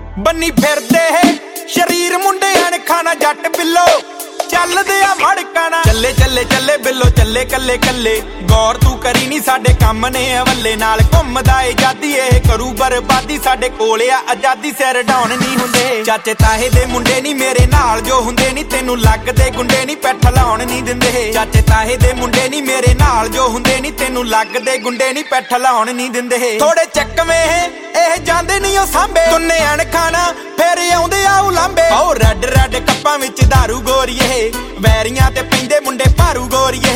ਬੰਨੀ ਫਿਰਦੇ ਸ਼ਰੀਰ ਮੁੰਡੇ ਅਣਖਾਂ ਨਾ ਜੱਟ ਬਿੱਲੋ ਚੱਲਦੇ ਆ ਮੜਕਾਣਾ ਚੱਲੇ ਚੱਲੇ ਚੱਲੇ ਬਿੱਲੋ ਚੱਲੇ ਕੱਲੇ ਕੱਲੇ ਗੌਰ ਤੂੰ ਕਰੀ ਨੀ ਸਾਡੇ ਕੰਮ ਨੇ ਅਵੱਲੇ ਨਾਲ ਘੁੰਮਦਾ ਏ ਜਾਦੀ ਇਹ ਕਰੂ ਬਰਬਾਦੀ ਸਾਡੇ ਕੋਲ ਆ ਆਜ਼ਾਦੀ ਸਿਰ ਡਾਉਣ ਨਹੀਂ ਹੁੰਦੇ ਚਾਚੇ ਤਾਹੇ ਦੇ ਮੁੰਡੇ ਨੀ ਮੇਰੇ ਨਾਲ ਜੋ ਹੁੰਦੇ ਨੀ ਤੈਨੂੰ ਲੱਗਦੇ ਗੁੰਡੇ ਨੀ ਪੈਠ ਲਾਉਣ ਨਹੀਂ ਦਿੰਦੇ ਚਾਚੇ ਤਾਹੇ ਦੇ ਮੁੰਡੇ ਨੀ ਮੇਰੇ ਨਾਲ ਜੋ ਹੁੰਦੇ ਨੀ ਤੈਨੂੰ ਲੱਗਦੇ ਗੁੰਡੇ ਨੀ ਪੈਠ ਲਾਉਣ ਨਹੀਂ ਦਿੰਦੇ ਥੋੜੇ ਚੱਕਵੇਂ ਇਹ ਜਾਂਦੇ ਨਹੀਂ ਉਹ ਸਾਂਭੇ ਤੁੰਨੇ ਅਣਖਾਣਾ ਫੇਰ ਆਉਂਦੇ ਆ ਉਲਾਂਬੇ ਉਹ ਰੈੱਡ ਰੈੱਡ ਕੱਪਾਂ ਵਿੱਚ ਦਾਰੂ ਗੋਰੀਏ ਵੈਰੀਆਂ ਤੇ ਪੈਂਦੇ ਮੁੰਡੇ ਭਾਰੂ ਗੋਰੀਏ